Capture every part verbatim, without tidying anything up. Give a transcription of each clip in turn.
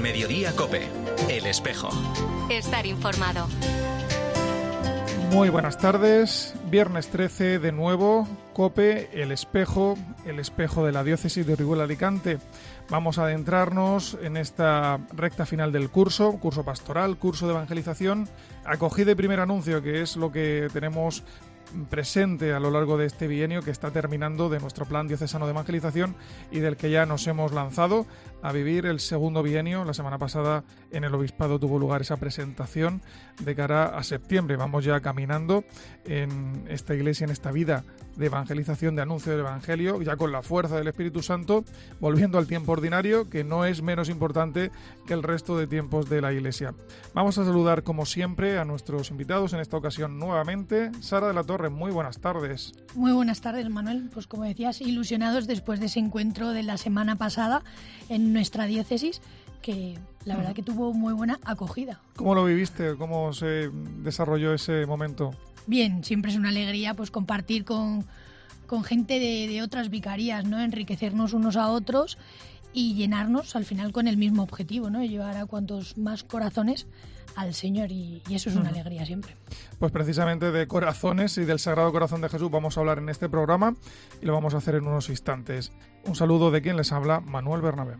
Mediodía COPE. El Espejo. Estar informado. Muy buenas tardes. Viernes trece de nuevo. COPE, El Espejo. El Espejo de la Diócesis de Orihuela-Alicante. Vamos a adentrarnos en esta recta final del curso, curso pastoral, curso de evangelización, acogida y primer anuncio, que es lo que tenemos presente a lo largo de este bienio que está terminando de nuestro plan diocesano de evangelización y del que ya nos hemos lanzado a vivir el segundo bienio. La semana pasada en el Obispado tuvo lugar esa presentación de cara a septiembre. Vamos ya caminando en esta iglesia, en esta vida de evangelización, de anuncio del Evangelio, ya con la fuerza del Espíritu Santo, volviendo al tiempo ordinario, que no es menos importante que el resto de tiempos de la iglesia. Vamos a saludar, como siempre, a nuestros invitados, en esta ocasión nuevamente. Sara de la Torre, muy buenas tardes. Muy buenas tardes, Manuel. Pues como decías, ilusionados después de ese encuentro de la semana pasada en nuestra diócesis, que la verdad que tuvo muy buena acogida. ¿Cómo lo viviste? ¿Cómo se desarrolló ese momento? Bien, siempre es una alegría pues compartir con, con gente de, de otras vicarías, ¿no? Enriquecernos unos a otros y llenarnos al final con el mismo objetivo, ¿no? Llevar a cuantos más corazones al Señor, y, y eso es una uh-huh. alegría siempre. Pues precisamente de corazones y del Sagrado Corazón de Jesús vamos a hablar en este programa y lo vamos a hacer en unos instantes. Un saludo de quien les habla, Manuel Bernabé.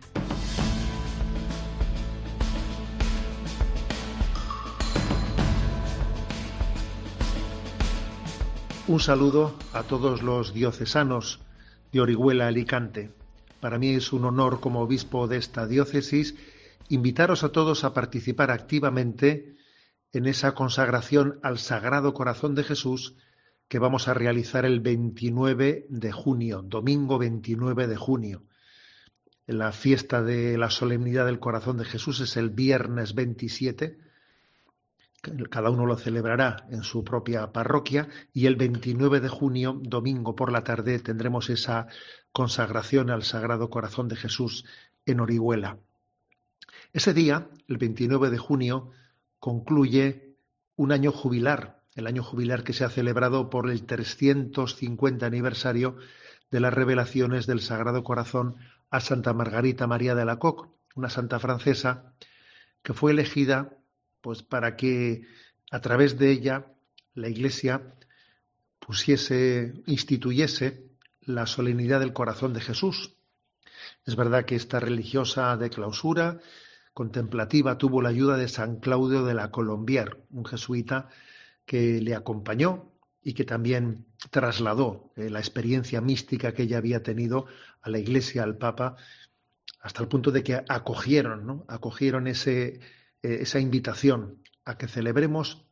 Un saludo a todos los diocesanos de Orihuela-Alicante. Para mí es un honor, como obispo de esta diócesis, invitaros a todos a participar activamente en esa consagración al Sagrado Corazón de Jesús que vamos a realizar el veintinueve de junio, domingo veintinueve de junio. La fiesta de la solemnidad del Corazón de Jesús es el viernes veintisiete. Cada uno lo celebrará en su propia parroquia, y el veintinueve de junio, domingo por la tarde, tendremos esa consagración al Sagrado Corazón de Jesús en Orihuela. Ese día, el veintinueve de junio, concluye un año jubilar, el año jubilar que se ha celebrado por el trescientos cincuenta aniversario de las revelaciones del Sagrado Corazón a Santa Margarita María de Alacoque, una santa francesa que fue elegida pues para que a través de ella la Iglesia pusiese, instituyese la solemnidad del Corazón de Jesús. Es verdad que esta religiosa de clausura contemplativa tuvo la ayuda de San Claudio de la Colombière, un jesuita que le acompañó y que también trasladó eh, la experiencia mística que ella había tenido a la Iglesia, al Papa, hasta el punto de que acogieron, ¿no? acogieron ese esa invitación a que celebremos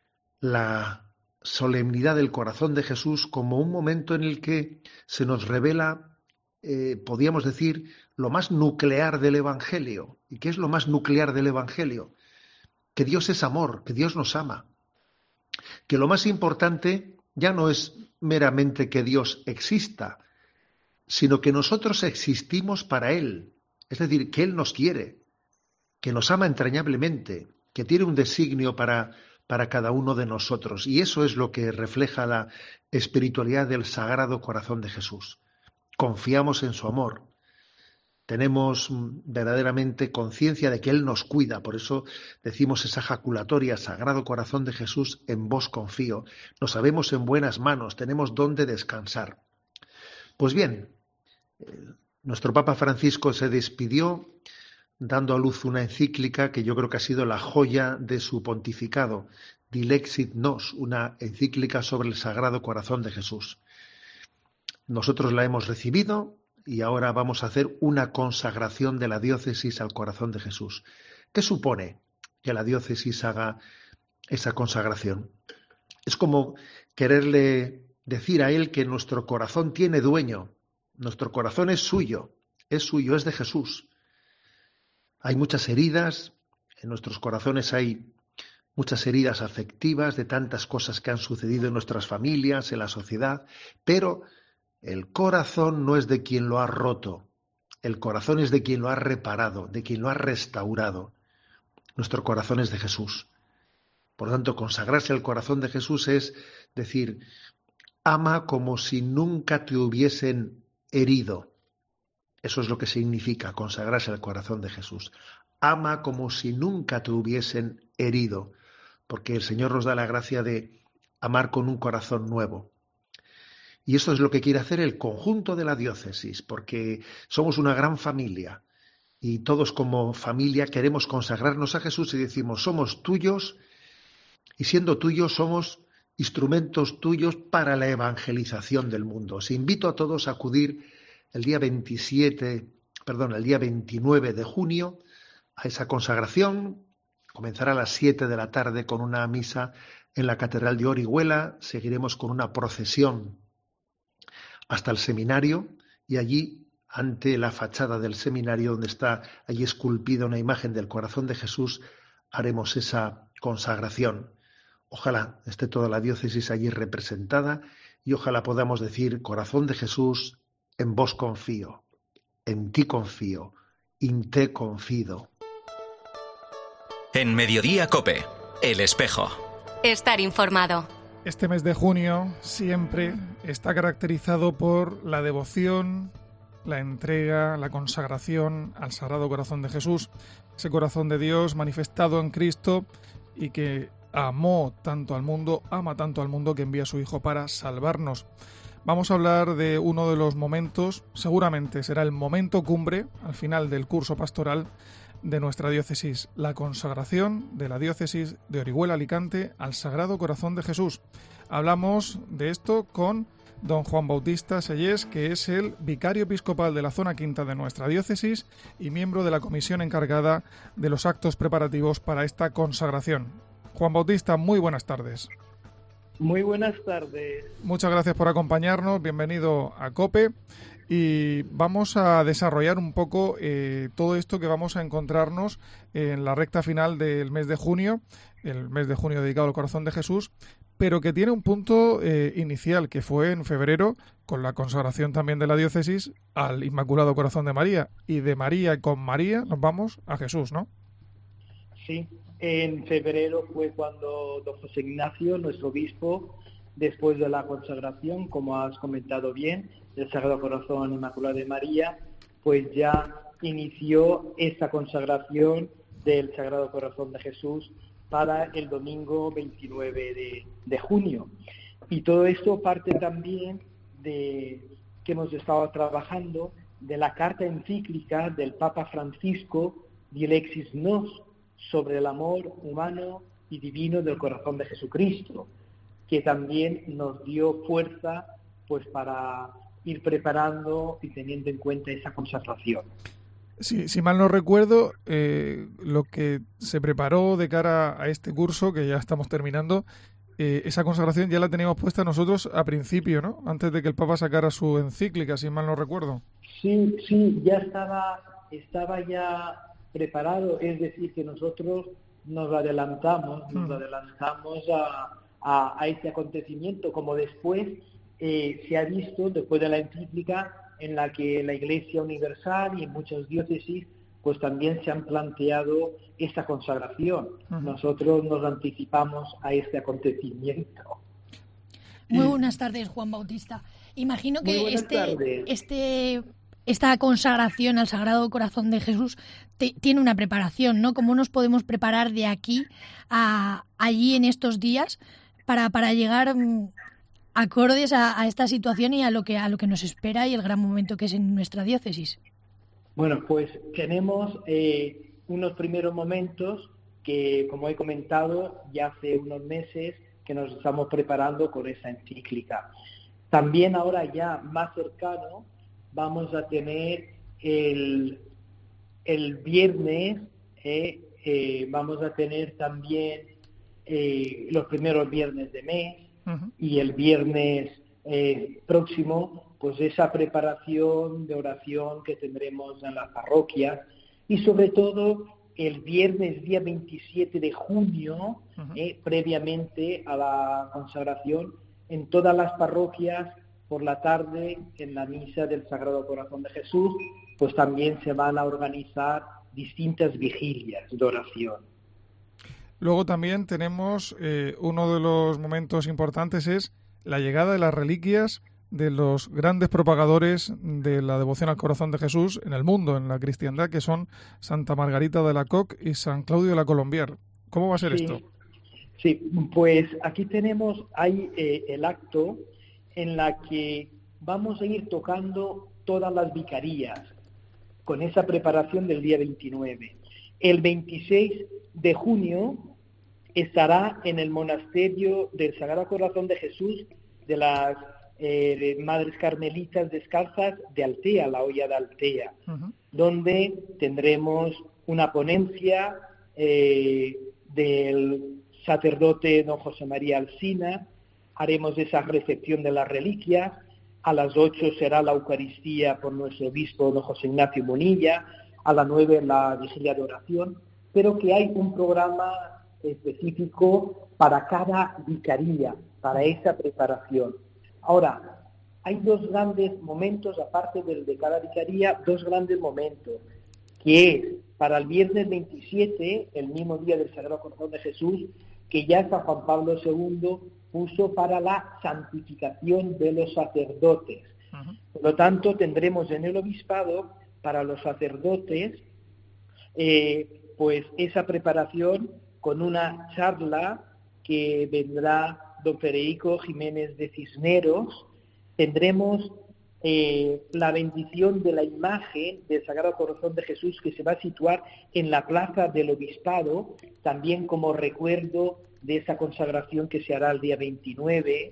la solemnidad del Corazón de Jesús como un momento en el que se nos revela, eh, podríamos decir, lo más nuclear del Evangelio. ¿Y qué es lo más nuclear del Evangelio? Que Dios es amor, que Dios nos ama. Que lo más importante ya no es meramente que Dios exista, sino que nosotros existimos para Él. Es decir, que Él nos quiere, que nos ama entrañablemente, que tiene un designio para, para cada uno de nosotros. Y eso es lo que refleja la espiritualidad del Sagrado Corazón de Jesús. Confiamos en su amor. Tenemos verdaderamente conciencia de que Él nos cuida. Por eso decimos esa jaculatoria: Sagrado Corazón de Jesús, en vos confío. Nos sabemos en buenas manos, tenemos dónde descansar. Pues bien, nuestro Papa Francisco se despidió dando a luz una encíclica que yo creo que ha sido la joya de su pontificado, Dilexit Nos, una encíclica sobre el Sagrado Corazón de Jesús. Nosotros la hemos recibido y ahora vamos a hacer una consagración de la diócesis al Corazón de Jesús. ¿Qué supone que la diócesis haga esa consagración? Es como quererle decir a Él que nuestro corazón tiene dueño, nuestro corazón es suyo, es suyo, es de Jesús. Hay muchas heridas, en nuestros corazones hay muchas heridas afectivas de tantas cosas que han sucedido en nuestras familias, en la sociedad, pero el corazón no es de quien lo ha roto, el corazón es de quien lo ha reparado, de quien lo ha restaurado. Nuestro corazón es de Jesús. Por lo tanto, consagrarse al corazón de Jesús es decir, ama como si nunca te hubiesen herido. Eso es lo que significa consagrarse al corazón de Jesús. ama como si nunca te hubiesen herido, porque el Señor nos da la gracia de amar con un corazón nuevo. Y eso es lo que quiere hacer el conjunto de la diócesis, porque somos una gran familia y todos como familia queremos consagrarnos a Jesús y decimos, somos tuyos y siendo tuyos somos instrumentos tuyos para la evangelización del mundo. Os invito a todos a acudir el día veintisiete, perdón, el día veintinueve de junio a esa consagración. Comenzará a las siete de la tarde con una misa en la Catedral de Orihuela. Seguiremos con una procesión hasta el seminario y allí, ante la fachada del seminario, donde está allí esculpida una imagen del corazón de Jesús, haremos esa consagración. Ojalá esté toda la diócesis allí representada y ojalá podamos decir, corazón de Jesús, en vos confío, en ti confío, in te confido. En Mediodía COPE, El Espejo. Estar informado. Este mes de junio siempre está caracterizado por la devoción, la entrega, la consagración al Sagrado Corazón de Jesús, ese corazón de Dios manifestado en Cristo y que amó tanto al mundo, ama tanto al mundo que envía a su Hijo para salvarnos. Vamos a hablar de uno de los momentos, seguramente será el momento cumbre al final del curso pastoral de nuestra diócesis, la consagración de la diócesis de Orihuela Alicante al Sagrado Corazón de Jesús. Hablamos de esto con don Juan Bautista Sellés, que es el vicario episcopal de la zona quinta de nuestra diócesis y miembro de la comisión encargada de los actos preparativos para esta consagración. Juan Bautista, muy buenas tardes. Muy buenas tardes. Muchas gracias por acompañarnos, bienvenido a COPE. Y vamos a desarrollar un poco eh, todo esto que vamos a encontrarnos en la recta final del mes de junio, el mes de junio dedicado al Corazón de Jesús, pero que tiene un punto eh, inicial, que fue en febrero, con la consagración también de la diócesis al Inmaculado Corazón de María. Y de María y con María nos vamos a Jesús, ¿no? Sí, en febrero fue cuando don José Ignacio, nuestro obispo, después de la consagración, como has comentado bien, del Sagrado Corazón Inmaculado de María, pues ya inició esta consagración del Sagrado Corazón de Jesús para el domingo veintinueve de, de junio. Y todo esto parte también de que hemos estado trabajando de la carta encíclica del Papa Francisco, Dilexis Nos, sobre el amor humano y divino del corazón de Jesucristo, que también nos dio fuerza pues para ir preparando y teniendo en cuenta esa consagración. Sí, si mal no recuerdo, eh, lo que se preparó de cara a este curso, que ya estamos terminando, eh, esa consagración ya la teníamos puesta nosotros a principio, ¿no? Antes de que el Papa sacara su encíclica, si mal no recuerdo. Sí, sí, ya estaba, estaba ya preparado, es decir, que nosotros nos adelantamos, nos adelantamos a, a, a este acontecimiento, como después eh, se ha visto, después de la encíclica, en la que la Iglesia Universal y en muchas diócesis pues también se han planteado esta consagración. Uh-huh. Nosotros nos anticipamos a este acontecimiento. Muy buenas tardes, Juan Bautista. Imagino que este, este, esta consagración al Sagrado Corazón de Jesús te, tiene una preparación, ¿no? ¿Cómo nos podemos preparar de aquí a allí en estos días para, para llegar um, acordes a, a esta situación y a lo que a lo que nos espera y el gran momento que es en nuestra diócesis? Bueno, pues tenemos eh, unos primeros momentos que, como he comentado, ya hace unos meses que nos estamos preparando con esa encíclica. También ahora ya más cercano vamos a tener el, el viernes, eh, eh, vamos a tener también eh, los primeros viernes de mes, uh-huh. y el viernes eh, próximo, pues esa preparación de oración que tendremos en las parroquias, y sobre todo el viernes día veintisiete de junio, uh-huh. eh, previamente a la consagración, en todas las parroquias, por la tarde, en la misa del Sagrado Corazón de Jesús, pues también se van a organizar distintas vigilias de oración. Luego también tenemos eh, uno de los momentos importantes es la llegada de las reliquias de los grandes propagadores de la devoción al corazón de Jesús en el mundo, en la cristiandad, que son Santa Margarita de Alacoque y San Claudio de la Colombière. ¿Cómo va a ser sí, esto? Sí, pues aquí tenemos hay eh, el acto en la que vamos a ir tocando todas las vicarías con esa preparación del día veintinueve. El veintiséis de junio estará en el monasterio del Sagrado Corazón de Jesús de las eh, Madres Carmelitas Descalzas de Altea, la Hoya de Altea, uh-huh. donde tendremos una ponencia eh, del sacerdote don José María Alsina, haremos esa recepción de las reliquias, a las ocho será la Eucaristía por nuestro obispo don José Ignacio Bonilla, a las nueve la vigilia de oración, pero que hay un programa específico para cada vicaría, para esa preparación. Ahora, hay dos grandes momentos, aparte del de cada vicaría, dos grandes momentos, que es para el viernes veintisiete, el mismo día del Sagrado Corazón de Jesús, que ya San Juan Pablo segundo puso para la santificación de los sacerdotes. Uh-huh. Por lo tanto, tendremos en el obispado, para los sacerdotes, eh, pues esa preparación con una charla que vendrá don Federico Jiménez de Cisneros. Tendremos eh, la bendición de la imagen del Sagrado Corazón de Jesús, que se va a situar en la plaza del obispado, también como recuerdo de esa consagración que se hará el día veintinueve.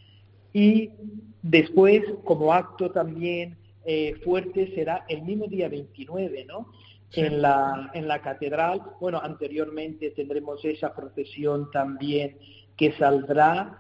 Y después, como acto también eh, fuerte, será el mismo día veintinueve, ¿no? Sí. En la, en la catedral. Bueno, anteriormente tendremos esa procesión también que saldrá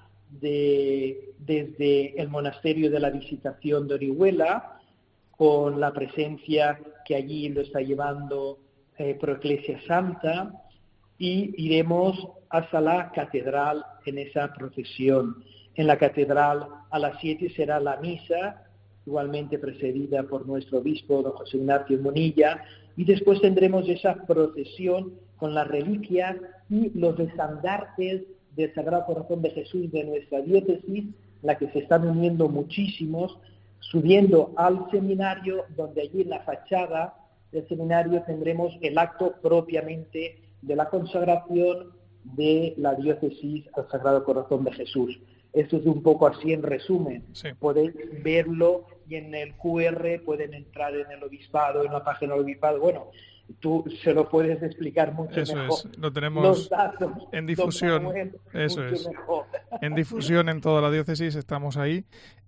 de, desde el monasterio de la Visitación de Orihuela, con la presencia que allí lo está llevando eh, Proeclesia Santa, y iremos hasta la catedral en esa procesión. En la catedral a las siete será la misa, igualmente precedida por nuestro obispo don José Ignacio Monilla, y después tendremos esa procesión con las reliquias y los estandartes del Sagrado Corazón de Jesús de nuestra diócesis, la que se están uniendo muchísimos, subiendo al seminario, donde allí en la fachada del seminario tendremos el acto propiamente de la consagración de la diócesis al Sagrado Corazón de Jesús. Esto es un poco así en resumen. Sí. Podéis verlo y en el cu erre pueden entrar en el obispado, en la página del obispado. Bueno, tú se lo puedes explicar mucho Eso mejor. Es, lo tenemos Los datos, en difusión. Manuel, Eso es. Mejor. En difusión en toda la diócesis, estamos ahí.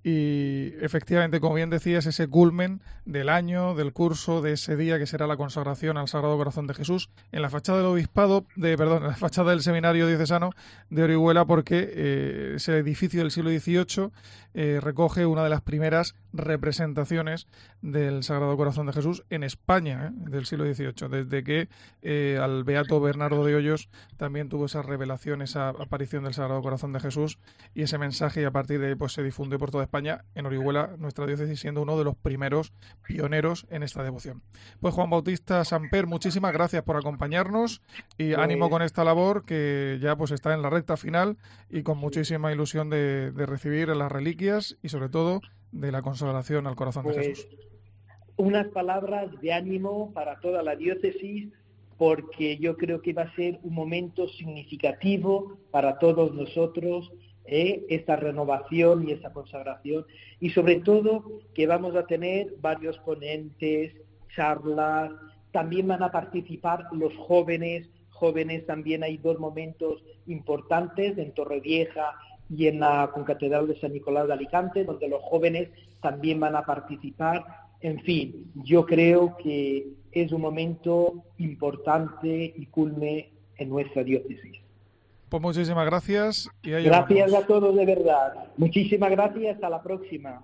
Y efectivamente, como bien decías, ese culmen del año, del curso, de ese día que será la consagración al Sagrado Corazón de Jesús, en la fachada del obispado, de perdón, en la fachada del seminario diocesano de Orihuela, porque eh, ese edificio del siglo dieciocho eh, recoge una de las primeras representaciones del Sagrado Corazón de Jesús en España, ¿eh? del siglo dieciocho, desde que eh, al beato Bernardo de Hoyos también tuvo esa revelación, esa aparición del Sagrado Corazón de Jesús y ese mensaje, y a partir de ahí pues se difundió por toda España, en Orihuela, nuestra diócesis, siendo uno de los primeros pioneros en esta devoción. Pues Juan Bautista Samper, muchísimas gracias por acompañarnos y pues... ánimo con esta labor que ya pues está en la recta final y con muchísima ilusión de, de recibir las reliquias y sobre todo de la consagración al corazón pues, de Jesús. Unas palabras de ánimo para toda la diócesis, porque yo creo que va a ser un momento significativo para todos nosotros, eh, esta renovación y esta consagración, y sobre todo que vamos a tener varios ponentes, charlas, también van a participar los jóvenes, jóvenes también hay dos momentos importantes en Torrevieja y en la Concatedral de San Nicolás de Alicante, donde los jóvenes también van a participar. En fin, yo creo que es un momento importante y culme en nuestra diócesis. Pues muchísimas gracias. Y ahí gracias vamos. a todos, de verdad. Muchísimas gracias, hasta la próxima.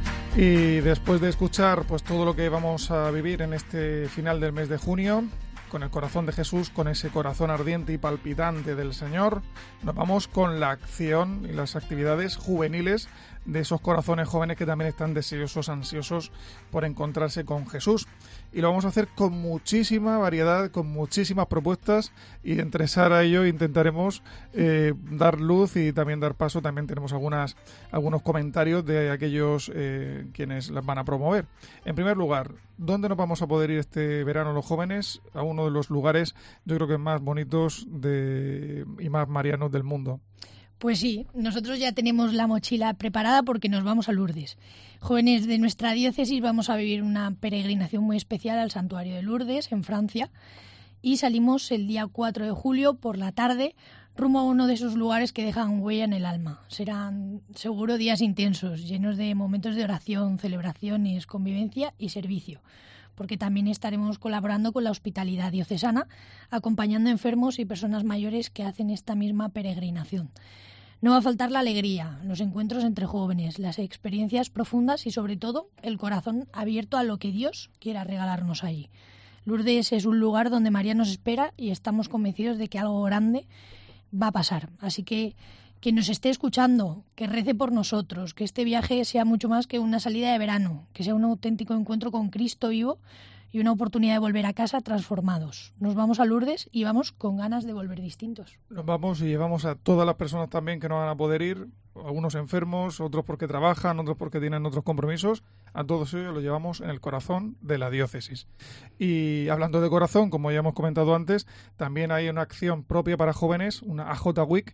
Y después de escuchar pues todo lo que vamos a vivir en este final del mes de junio, con el corazón de Jesús, con ese corazón ardiente y palpitante del Señor, nos vamos con la acción y las actividades juveniles de esos corazones jóvenes que también están deseosos, ansiosos por encontrarse con Jesús. Y lo vamos a hacer con muchísima variedad, con muchísimas propuestas, y entre a ello intentaremos eh, dar luz y también dar paso. También tenemos algunas algunos comentarios de aquellos eh, quienes las van a promover. En primer lugar, ¿dónde nos vamos a poder ir este verano los jóvenes? A uno de los lugares, yo creo que más bonitos de, y más marianos del mundo. Pues sí, nosotros ya tenemos la mochila preparada porque nos vamos a Lourdes. Jóvenes de nuestra diócesis vamos a vivir una peregrinación muy especial al santuario de Lourdes, en Francia, y salimos el día cuatro de julio por la tarde rumbo a uno de esos lugares que dejan huella en el alma. Serán seguro días intensos, llenos de momentos de oración, celebraciones, convivencia y servicio, porque también estaremos colaborando con la hospitalidad diocesana, acompañando enfermos y personas mayores que hacen esta misma peregrinación. No va a faltar la alegría, los encuentros entre jóvenes, las experiencias profundas y, sobre todo, el corazón abierto a lo que Dios quiera regalarnos allí. Lourdes es un lugar donde María nos espera y estamos convencidos de que algo grande va a pasar. Así que quien nos esté escuchando, que rece por nosotros, que este viaje sea mucho más que una salida de verano, que sea un auténtico encuentro con Cristo vivo y una oportunidad de volver a casa transformados. Nos vamos a Lourdes y vamos con ganas de volver distintos. Nos vamos y llevamos a todas las personas también que no van a poder ir, algunos enfermos, otros porque trabajan, otros porque tienen otros compromisos. A todos ellos los llevamos en el corazón de la diócesis. Y hablando de corazón, como ya hemos comentado antes, también hay una acción propia para jóvenes, una A J Week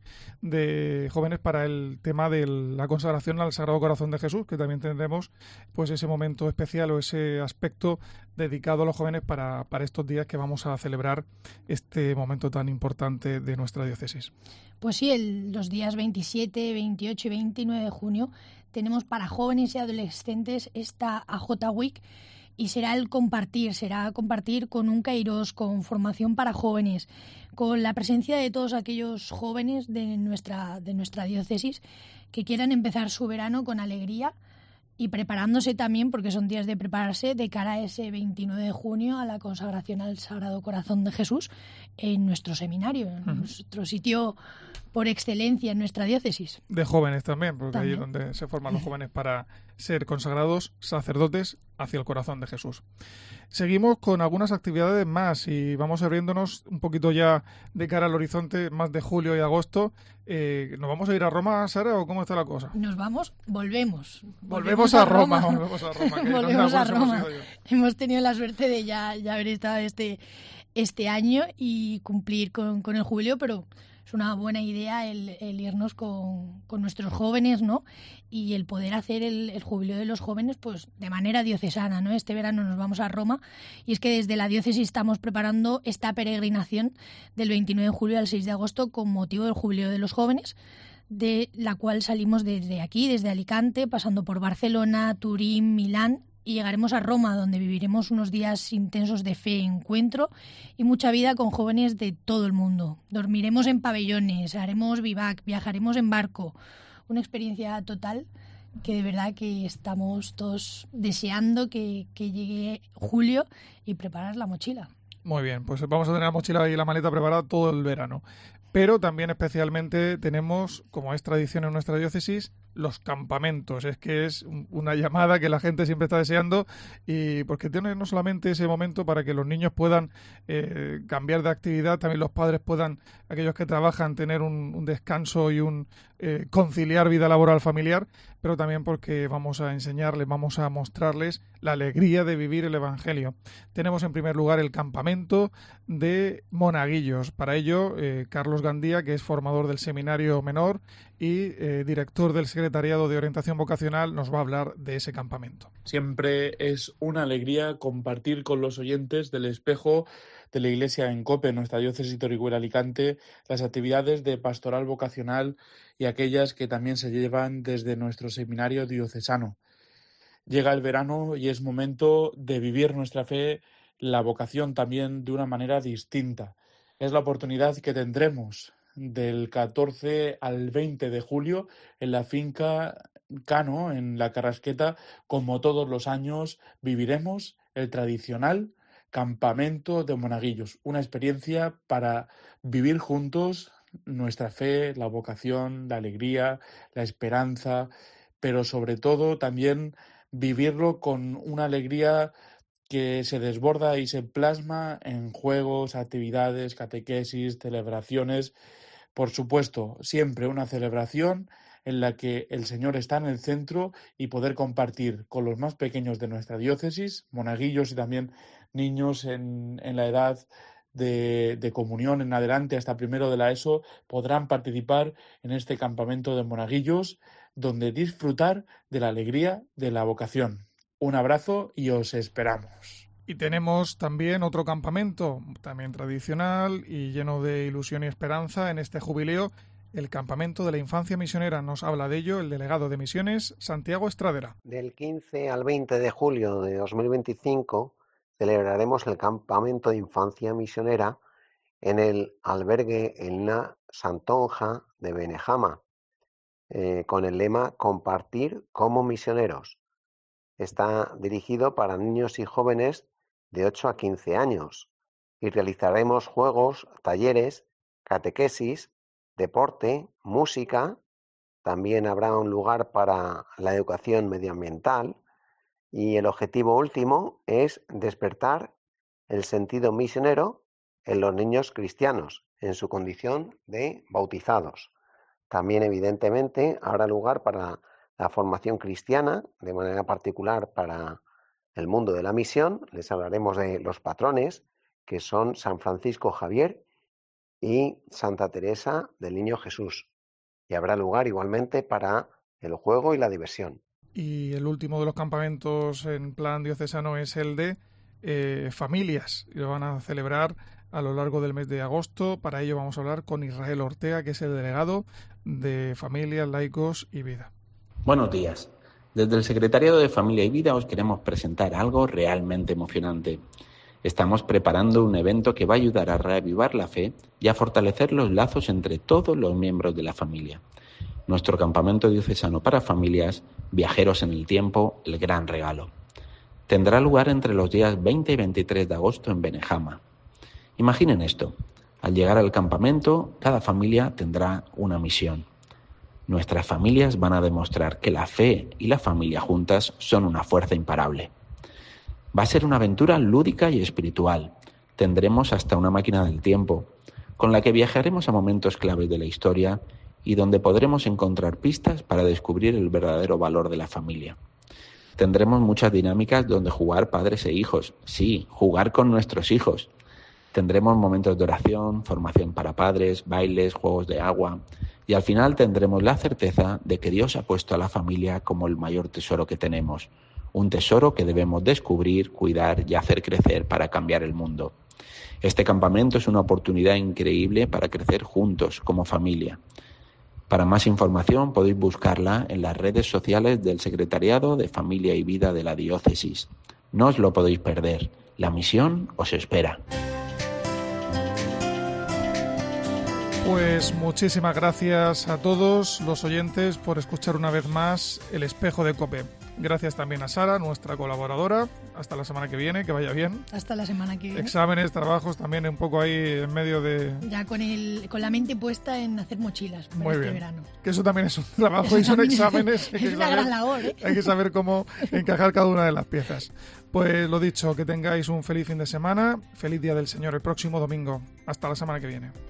de jóvenes para el tema de la consagración al Sagrado Corazón de Jesús, que también tendremos pues ese momento especial o ese aspecto dedicado a los jóvenes para, para estos días que vamos a celebrar este momento tan importante de nuestra diócesis. Pues sí, el, los días veintisiete, veintiocho y veintinueve de junio tenemos para jóvenes y adolescentes esta A J Week, y será el compartir, será compartir con un Kairos, con formación para jóvenes, con la presencia de todos aquellos jóvenes de nuestra, de nuestra diócesis que quieran empezar su verano con alegría y preparándose también, porque son días de prepararse de cara a ese veintinueve de junio, a la consagración al Sagrado Corazón de Jesús en nuestro seminario, en uh-huh. nuestro sitio por excelencia en nuestra diócesis. De jóvenes también, porque también. ahí es donde se forman los jóvenes para ser consagrados sacerdotes hacia el corazón de Jesús. Seguimos con algunas actividades más y vamos abriéndonos un poquito ya de cara al horizonte más de julio y agosto. Eh, ¿Nos vamos a ir a Roma, Sara, o cómo está la cosa? Nos vamos, volvemos. Volvemos, volvemos a, a Roma. Roma. Volvemos a Roma. Que volvemos a Roma. Hemos tenido la suerte de ya, ya haber estado este, este año y cumplir con, con el jubileo, pero es una buena idea el, el irnos con, con nuestros jóvenes, ¿no? Y el poder hacer el, el jubileo de los jóvenes pues de manera diocesana, ¿no? Este verano nos vamos a Roma y es que desde la diócesis estamos preparando esta peregrinación del veintinueve de julio al seis de agosto con motivo del jubileo de los jóvenes, de la cual salimos desde aquí, desde Alicante, pasando por Barcelona, Turín, Milán, y llegaremos a Roma, donde viviremos unos días intensos de fe, encuentro y mucha vida con jóvenes de todo el mundo. Dormiremos en pabellones, haremos vivac, viajaremos en barco. Una experiencia total que de verdad que estamos todos deseando que, que llegue julio y preparar la mochila. Muy bien, pues vamos a tener la mochila y la maleta preparada todo el verano. Pero también especialmente tenemos, como es tradición en nuestra diócesis, los campamentos. Es que es una llamada que la gente siempre está deseando, y porque tiene no solamente ese momento para que los niños puedan eh, cambiar de actividad, también los padres puedan, aquellos que trabajan, tener un, un descanso y un eh, conciliar vida laboral familiar, pero también porque vamos a enseñarles, vamos a mostrarles la alegría de vivir el Evangelio. Tenemos en primer lugar el campamento de monaguillos. Para ello, eh, Carlos Gandía, que es formador del Seminario Menor y eh, director del Secretariado de Orientación Vocacional, nos va a hablar de ese campamento. Siempre es una alegría compartir con los oyentes del Espejo de la Iglesia en COPE, nuestra diócesis de Orihuela Alicante, las actividades de pastoral vocacional y aquellas que también se llevan desde nuestro seminario diocesano. Llega el verano y es momento de vivir nuestra fe, la vocación también de una manera distinta. Es la oportunidad que tendremos del catorce al veinte de julio en la finca Cano, en la Carrasqueta. Como todos los años, viviremos el tradicional campamento de monaguillos, una experiencia para vivir juntos nuestra fe, la vocación, la alegría, la esperanza, pero sobre todo también vivirlo con una alegría que se desborda y se plasma en juegos, actividades, catequesis, celebraciones. Por supuesto, siempre una celebración en la que el Señor está en el centro y poder compartir con los más pequeños de nuestra diócesis, monaguillos y también niños en, en la edad de, de comunión en adelante hasta primero de la ESO, podrán participar en este campamento de monaguillos donde disfrutar de la alegría de la vocación. Un abrazo y os esperamos. Y tenemos también otro campamento, también tradicional y lleno de ilusión y esperanza en este jubileo, el Campamento de la Infancia Misionera. Nos habla de ello el delegado de Misiones, Santiago Estradera. Del quince al veinte de julio de dos mil veinticinco celebraremos el Campamento de Infancia Misionera en el albergue Elna Santonja de Benejama, eh, con el lema Compartir como misioneros. Está dirigido para niños y jóvenes de ocho a quince años y realizaremos juegos, talleres, catequesis, deporte, música. También habrá un lugar para la educación medioambiental y el objetivo último es despertar el sentido misionero en los niños cristianos en su condición de bautizados. También, evidentemente, habrá lugar para la formación cristiana, de manera particular para el mundo de la misión. Les hablaremos de los patrones, que son San Francisco Javier y Santa Teresa del Niño Jesús. Y habrá lugar igualmente para el juego y la diversión. Y el último de los campamentos en plan diocesano es el de eh, familias. Y lo van a celebrar a lo largo del mes de agosto. Para ello vamos a hablar con Israel Ortega, que es el delegado de Familias, Laicos y Vida. Buenos días. Desde el Secretariado de Familia y Vida os queremos presentar algo realmente emocionante. Estamos preparando un evento que va a ayudar a reavivar la fe y a fortalecer los lazos entre todos los miembros de la familia. Nuestro campamento diocesano para familias, Viajeros en el Tiempo, el gran regalo. Tendrá lugar entre los días veinte y veintitrés de agosto en Benejama. Imaginen esto. Al llegar al campamento, cada familia tendrá una misión. Nuestras familias van a demostrar que la fe y la familia juntas son una fuerza imparable. Va a ser una aventura lúdica y espiritual. Tendremos hasta una máquina del tiempo, con la que viajaremos a momentos claves de la historia y donde podremos encontrar pistas para descubrir el verdadero valor de la familia. Tendremos muchas dinámicas donde jugar padres e hijos. Sí, jugar con nuestros hijos. Tendremos momentos de oración, formación para padres, bailes, juegos de agua. Y al final tendremos la certeza de que Dios ha puesto a la familia como el mayor tesoro que tenemos. Un tesoro que debemos descubrir, cuidar y hacer crecer para cambiar el mundo. Este campamento es una oportunidad increíble para crecer juntos como familia. Para más información podéis buscarla en las redes sociales del Secretariado de Familia y Vida de la Diócesis. No os lo podéis perder. La misión os espera. Pues muchísimas gracias a todos los oyentes por escuchar una vez más El Espejo de COPE. Gracias también a Sara, nuestra colaboradora. Hasta la semana que viene, que vaya bien. Hasta la semana que viene. Exámenes, trabajos, también un poco ahí en medio de... Ya con el con la mente puesta en hacer mochilas para Muy este bien. verano. Que eso también es un trabajo Eso y son también exámenes. Es hay que una saber, gran labor, ¿eh? Hay que saber cómo encajar cada una de las piezas. Pues lo dicho, que tengáis un feliz fin de semana. Feliz Día del Señor el próximo domingo. Hasta la semana que viene.